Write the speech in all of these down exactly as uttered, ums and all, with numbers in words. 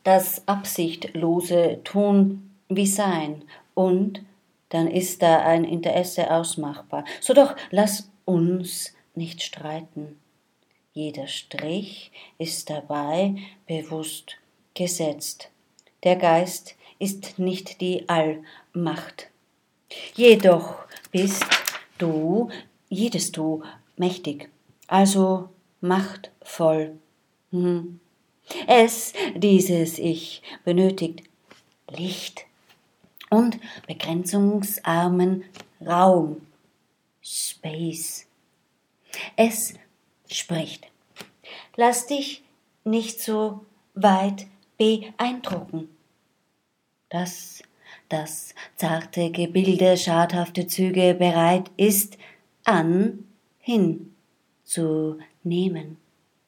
das absichtlose Tun wie Sein, und dann ist da ein Interesse ausmachbar. So doch lass uns nicht streiten. Jeder Strich ist dabei bewusst gesetzt. Der Geist ist nicht die Allmacht. Jedoch bist du, jedes Du, mächtig, also machtvoll. Hm. Es, dieses Ich, benötigt Licht und begrenzungsarmen Raum, Space. Es spricht. Lass dich nicht so weit beeindrucken. Dass das zarte Gebilde schadhafte Züge bereit ist, an, hin zu nehmen.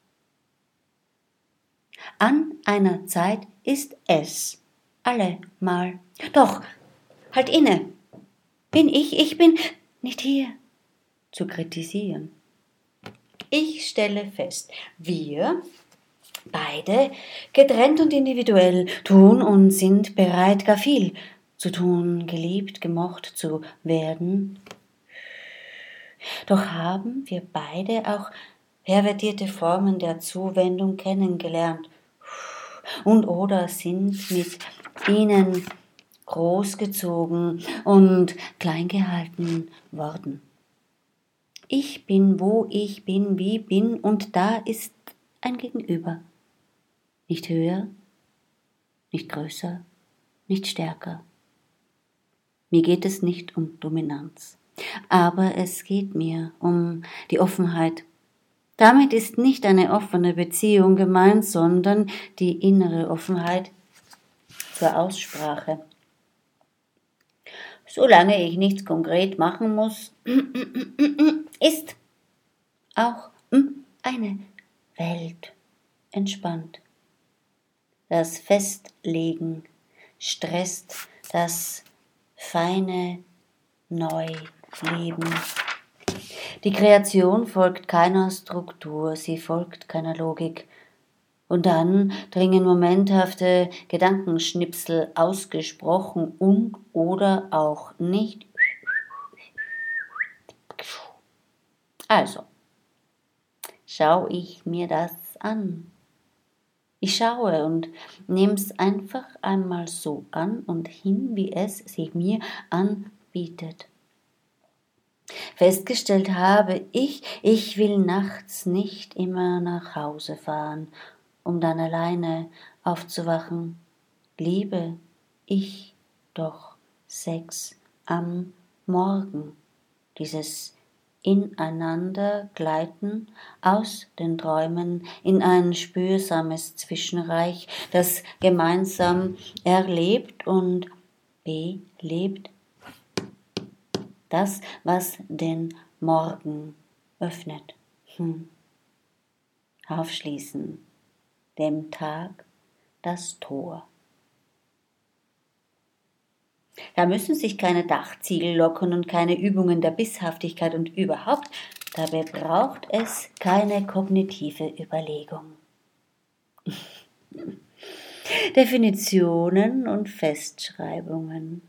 An einer Zeit ist es allemal. Doch, halt inne. Bin ich, ich bin nicht hier zu kritisieren. Ich stelle fest, wir beide, getrennt und individuell, tun und sind bereit, gar viel zu tun, geliebt, gemocht zu werden. Doch haben wir beide auch pervertierte Formen der Zuwendung kennengelernt und oder sind mit ihnen großgezogen und klein gehalten worden. Ich bin, wo ich bin, wie bin, und da ist ein Gegenüber. Nicht höher, nicht größer, nicht stärker. Mir geht es nicht um Dominanz, aber es geht mir um die Offenheit. Damit ist nicht eine offene Beziehung gemeint, sondern die innere Offenheit zur Aussprache. Solange ich nichts konkret machen muss, ist auch eine Welt entspannt. Das Festlegen stresst das feine Neuleben. Die Kreation folgt keiner Struktur, sie folgt keiner Logik. Und dann dringen momenthafte Gedankenschnipsel ausgesprochen und oder auch nicht. Also, schau ich mir das an. Ich schaue und nehm's einfach einmal so an und hin, wie es sich mir anbietet. Festgestellt habe ich, ich will nachts nicht immer nach Hause fahren, um dann alleine aufzuwachen. Liebe ich doch Sex am Morgen, dieses Ineinandergleiten aus den Träumen in ein spürsames Zwischenreich, das gemeinsam erlebt und belebt. Das, was den Morgen öffnet. Hm. Aufschließen, dem Tag das Tor. Da müssen sich keine Dachziegel locken und keine Übungen der Bisshaftigkeit und überhaupt, dabei braucht es keine kognitive Überlegung. Definitionen und Festschreibungen.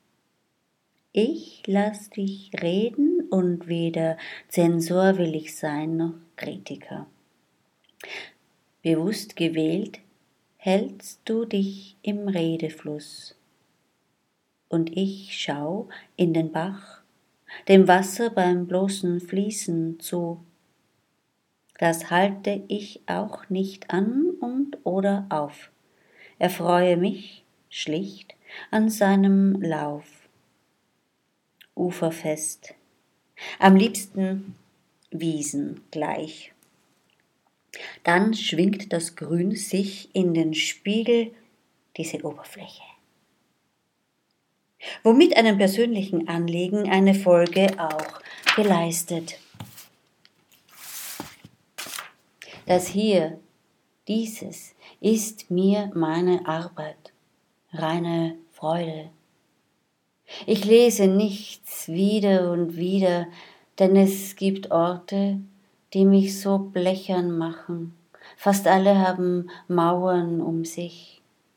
Ich lass dich reden und weder Zensor will ich sein noch Kritiker. Bewusst gewählt hältst du dich im Redefluss. Und ich schau in den Bach, dem Wasser beim bloßen Fließen zu. Das halte ich auch nicht an und oder auf. Erfreue mich schlicht an seinem Lauf. Uferfest, am liebsten Wiesen gleich. Dann schwingt das Grün sich in den Spiegel, diese Oberfläche. Womit einem persönlichen Anliegen eine Folge auch geleistet. Das hier, dieses, ist mir meine Arbeit, reine Freude. Ich lese nichts wieder und wieder, denn es gibt Orte, die mich so blechern machen. Fast alle haben Mauern um sich.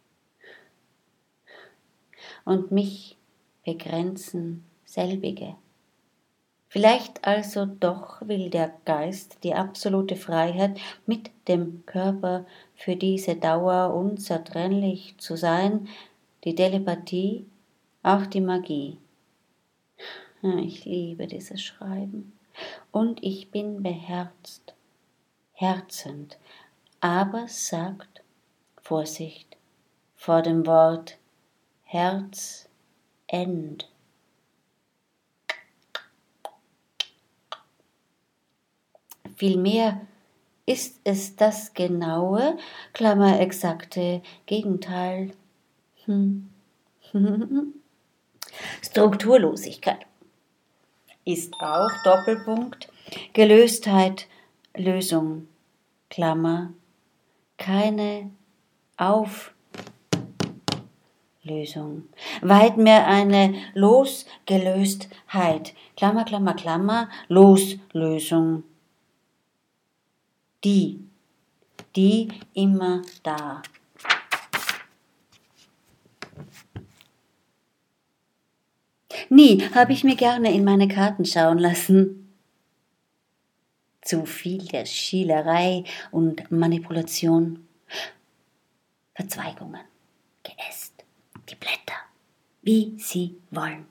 und mich begrenzen selbige. Vielleicht also doch will der Geist die absolute Freiheit, mit dem Körper für diese Dauer unzertrennlich zu sein, die Telepathie, auch die Magie. Ich liebe dieses Schreiben und ich bin beherzt, herzend, aber sagt, Vorsicht vor dem Wort Herzend. Vielmehr ist es das genaue, klammerexakte Gegenteil. Hm. Strukturlosigkeit ist auch Doppelpunkt, Gelöstheit, Lösung, Klammer, keine Auflösung, weit mehr eine Losgelöstheit, Klammer, Klammer, Klammer, Loslösung, die, die immer da. Nie habe ich mir gerne in meine Karten schauen lassen. Zu viel der Schielerei und Manipulation. Verzweigungen, Geäst, die Blätter, wie sie wollen.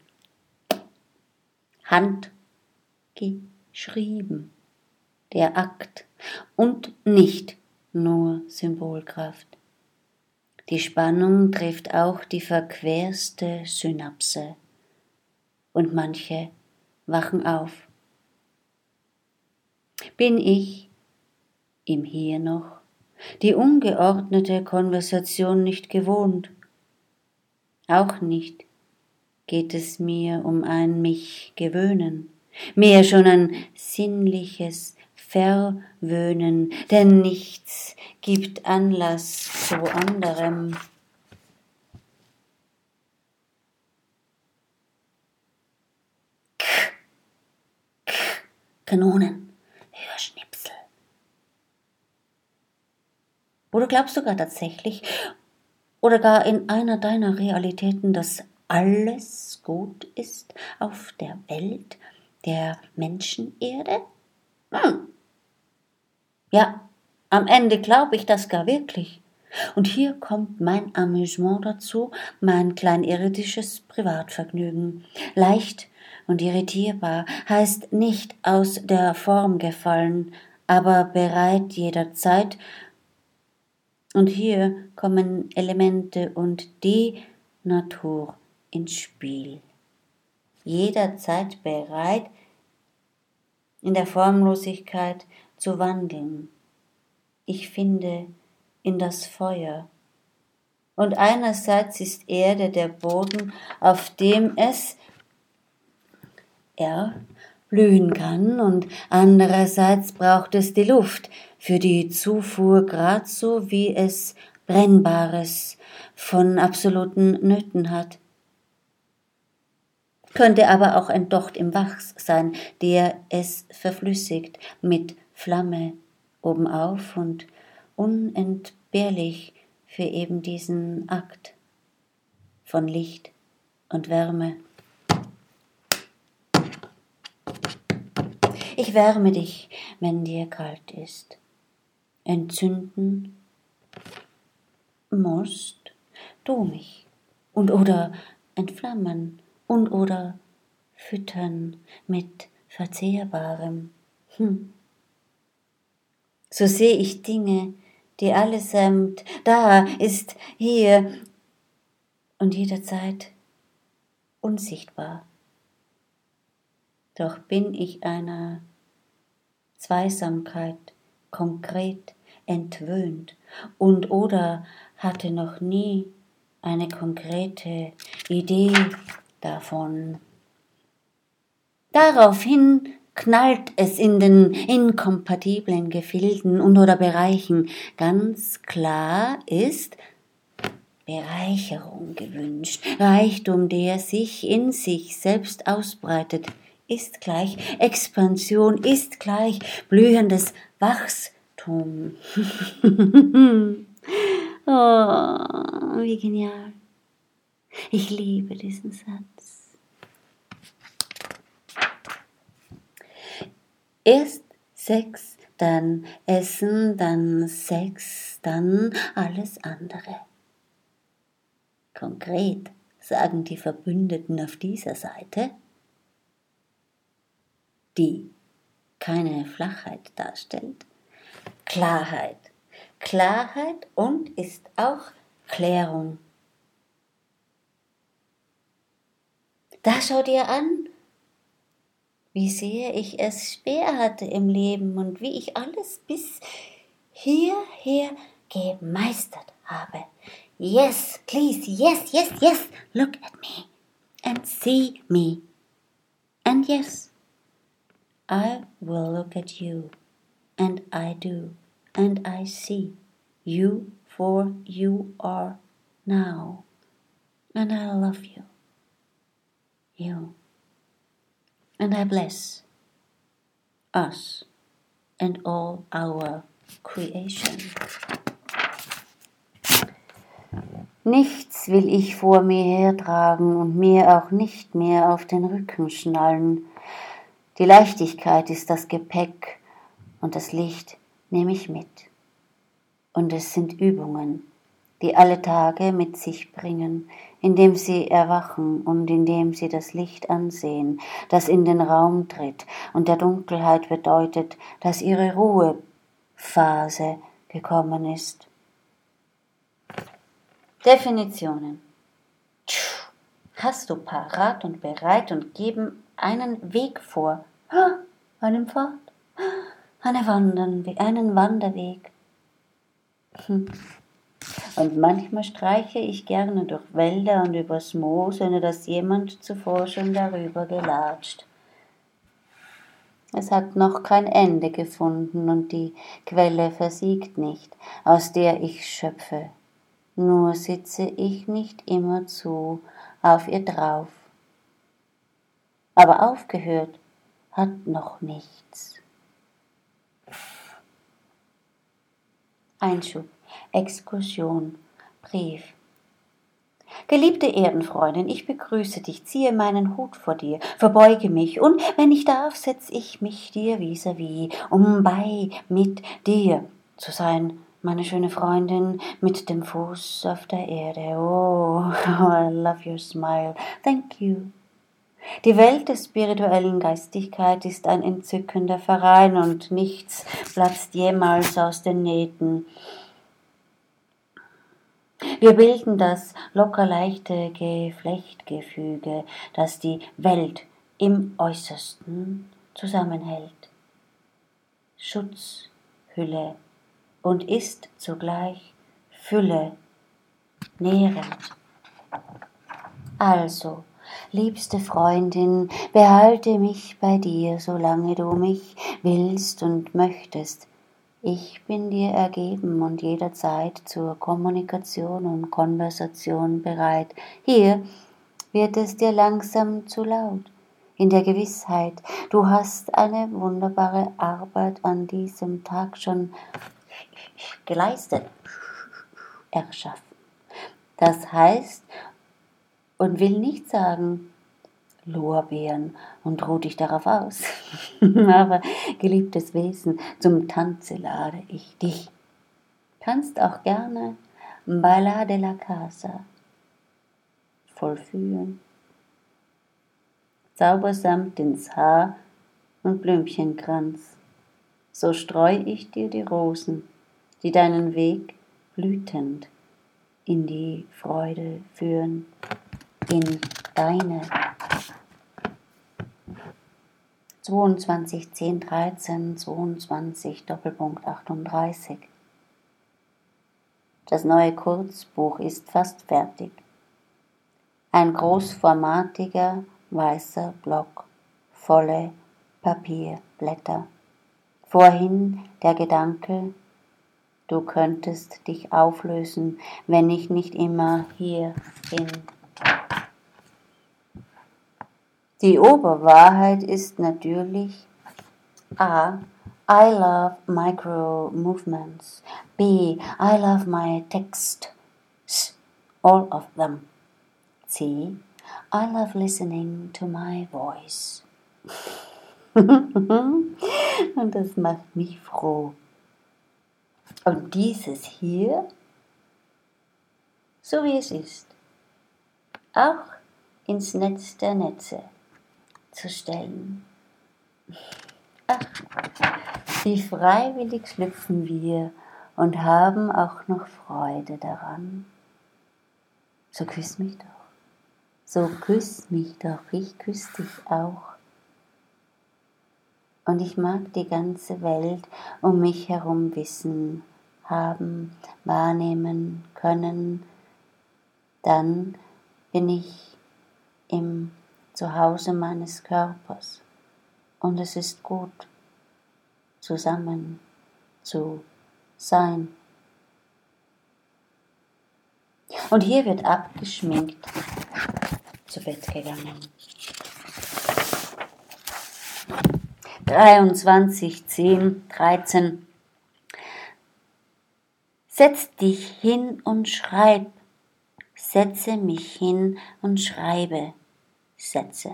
Handgeschrieben, der Akt und nicht nur Symbolkraft. Die Spannung trifft auch die verquerste Synapse. Und manche wachen auf. Bin ich im Hier noch die ungeordnete Konversation nicht gewohnt? Auch nicht geht es mir um ein mich gewöhnen, mehr schon ein sinnliches Verwöhnen, denn nichts gibt Anlass zu anderem. Kanonen, Hörschnipsel. Oder glaubst du gar tatsächlich, oder gar in einer deiner Realitäten, dass alles gut ist auf der Welt der Menschenerde? Hm. Ja, am Ende glaube ich das gar wirklich. Und hier kommt mein Amüsement dazu, mein kleinirdisches Privatvergnügen. Leicht und irritierbar heißt nicht aus der Form gefallen, aber bereit jederzeit. Und hier kommen Elemente und die Natur ins Spiel. Jederzeit bereit, in der Formlosigkeit zu wandeln. Ich finde in das Feuer. Und einerseits ist Erde der Boden, auf dem es erblühen kann, und andererseits braucht es die Luft für die Zufuhr, grad so wie es Brennbares von absoluten Nöten hat. Könnte aber auch ein Docht im Wachs sein, der es verflüssigt mit Flamme obenauf und unentbehrlich für eben diesen Akt von Licht und Wärme. Ich wärme dich, wenn dir kalt ist. Entzünden musst du mich und oder entflammen und oder füttern mit Verzehrbarem. Hm. So sehe ich Dinge, die allesamt da ist, hier und jederzeit unsichtbar. Doch bin ich einer Zweisamkeit konkret entwöhnt und oder hatte noch nie eine konkrete Idee davon. Daraufhin knallt es in den inkompatiblen Gefilden und oder Bereichen. Ganz klar ist Bereicherung gewünscht. Reichtum, der sich in sich selbst ausbreitet, ist gleich Expansion, ist gleich blühendes Wachstum. Oh, wie genial. Ich liebe diesen Satz. Erst Sex, dann Essen, dann Sex, dann alles andere. Konkret sagen die Verbündeten auf dieser Seite, die keine Flachheit darstellt, Klarheit. Klarheit und ist auch Klärung. Da schau dir an, wie sehr ich es schwer hatte im Leben und wie ich alles bis hierher gemeistert habe. Yes, please, yes, yes, yes, look at me and see me. And yes, I will look at you, and I do, and I see you for you are now, and I love you, you, and I bless us and all our creation. Nichts will ich vor mir hertragen und mir auch nicht mehr auf den Rücken schnallen. Die Leichtigkeit ist das Gepäck und das Licht nehme ich mit. Und es sind Übungen, die alle Tage mit sich bringen, indem sie erwachen und indem sie das Licht ansehen, das in den Raum tritt und der Dunkelheit bedeutet, dass ihre Ruhephase gekommen ist. Definitionen. Hast du parat und bereit und geben einen Weg vor, einen Pfad, eine Wandern, einen Wanderweg. Hm. Und manchmal streiche ich gerne durch Wälder und übers Moos, ohne dass jemand zuvor schon darüber gelatscht. Es hat noch kein Ende gefunden und die Quelle versiegt nicht, aus der ich schöpfe. Nur sitze ich nicht immerzu auf ihr drauf. Aber aufgehört hat noch nichts. Einschub, Exkursion, Brief. Geliebte Erdenfreundin, ich begrüße dich, ziehe meinen Hut vor dir, verbeuge mich und, wenn ich darf, setz ich mich dir vis-à-vis, um bei mit dir zu sein, meine schöne Freundin mit dem Fuß auf der Erde. Oh, I love your smile. Thank you. Die Welt der spirituellen Geistigkeit ist ein entzückender Verein und nichts platzt jemals aus den Nähten. Wir bilden das locker leichte Geflechtgefüge, das die Welt im Äußersten zusammenhält. Schutzhülle und ist zugleich Fülle, nährend. Also, liebste Freundin, behalte mich bei dir, solange du mich willst und möchtest. Ich bin dir ergeben und jederzeit zur Kommunikation und Konversation bereit. Hier wird es dir langsam zu laut, in der Gewissheit, du hast eine wunderbare Arbeit an diesem Tag schon geleistet, erschaffen. Das heißt und will nicht sagen, Lorbeeren und ruh dich darauf aus. Aber, geliebtes Wesen, zum Tanze lade ich dich. Kannst auch gerne Balla de la Casa vollführen. Zaubersamt ins Haar und Blümchenkranz. So streu ich dir die Rosen, die deinen Weg blütend in die Freude führen, in deine zweiundzwanzig, zehn, dreizehn, zweiundzwanzig, Doppelpunkt achtunddreißig. Das neue Kurzbuch ist fast fertig. Ein großformatiger weißer Block, volle Papierblätter. Vorhin der Gedanke, du könntest dich auflösen, wenn ich nicht immer hier bin. Die Oberwahrheit ist natürlich A. I love micro movements. B. I love my texts. All of them. C. I love listening to my voice. Und das macht mich froh. Und dieses hier, so wie es ist, auch ins Netz der Netze zu stellen. Ach, wie freiwillig schlüpfen wir und haben auch noch Freude daran. So küss mich doch, so küss mich doch, ich küss dich auch. Und ich mag die ganze Welt um mich herum wissen, haben, wahrnehmen können. Dann bin ich im Zuhause meines Körpers. Und es ist gut, zusammen zu sein. Und hier wird abgeschminkt zu Bett gegangen. dreiundzwanzig, zehn, dreizehn. Setz dich hin und schreib. Setze mich hin und schreibe Sätze.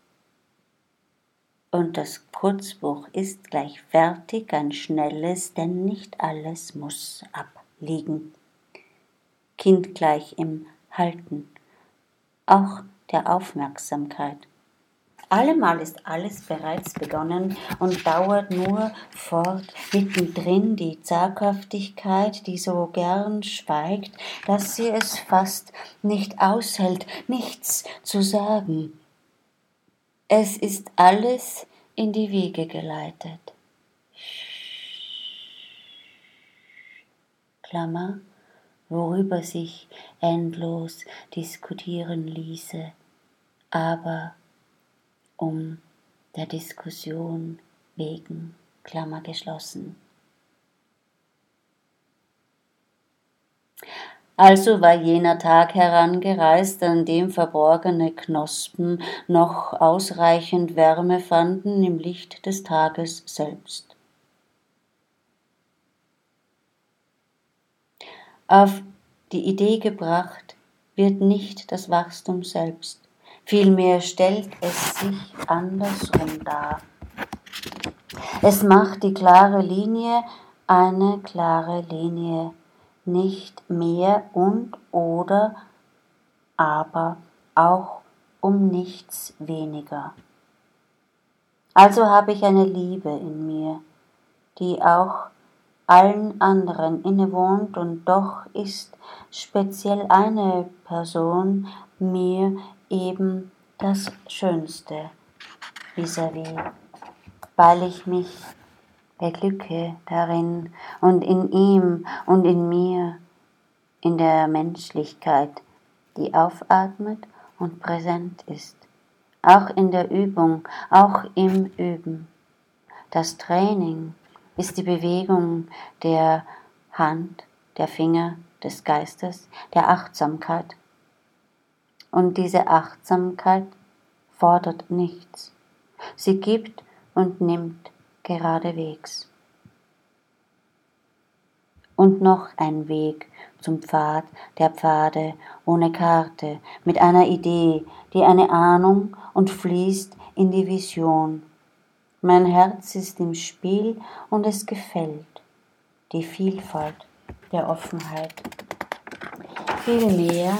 Und das Kurzbuch ist gleich fertig, ein schnelles, denn nicht alles muss abliegen. Kind gleich im Halten, auch der Aufmerksamkeit. Allemal ist alles bereits begonnen und dauert nur fort, mittendrin die Zaghaftigkeit, die so gern schweigt, dass sie es fast nicht aushält, nichts zu sagen. Es ist alles in die Wege geleitet. Klammer, worüber sich endlos diskutieren ließe, aber um der Diskussion wegen, Klammer geschlossen. Also war jener Tag herangereist, an dem verborgene Knospen noch ausreichend Wärme fanden im Licht des Tages selbst. Auf die Idee gebracht wird nicht das Wachstum selbst, vielmehr stellt es sich andersrum dar. Es macht die klare Linie eine klare Linie, nicht mehr und oder, aber auch um nichts weniger. Also habe ich eine Liebe in mir, die auch allen anderen innewohnt, und doch ist speziell eine Person mir eben das Schönste vis-à-vis, weil ich mich beglücke darin und in ihm und in mir, in der Menschlichkeit, die aufatmet und präsent ist, auch in der Übung, auch im Üben. Das Training ist die Bewegung der Hand, der Finger, des Geistes, der Achtsamkeit. Und diese Achtsamkeit fordert nichts. Sie gibt und nimmt geradewegs. Und noch ein Weg zum Pfad der Pfade, ohne Karte, mit einer Idee, die eine Ahnung und fließt in die Vision. Mein Herz ist im Spiel und es gefällt die Vielfalt der Offenheit. Viel mehr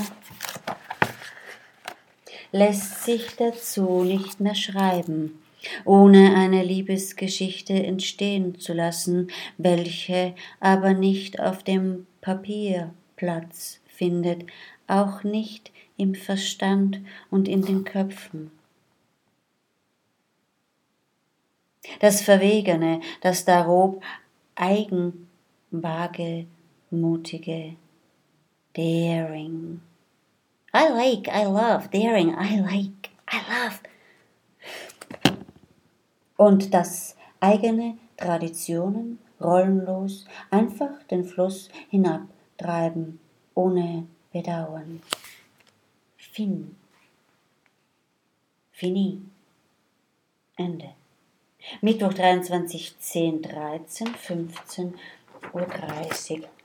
lässt sich dazu nicht mehr schreiben, ohne eine Liebesgeschichte entstehen zu lassen, welche aber nicht auf dem Papier Platz findet, auch nicht im Verstand und in den Köpfen. Das Verwegene, das darob eigenwagemutige, daring. I like, I love, daring, I like, I love. Und das eigene Traditionen rollenlos einfach den Fluss hinabtreiben, ohne Bedauern. Fin. Fini. Ende. Mittwoch dreiundzwanzig, zehn, dreizehn, fünfzehn Uhr dreißig.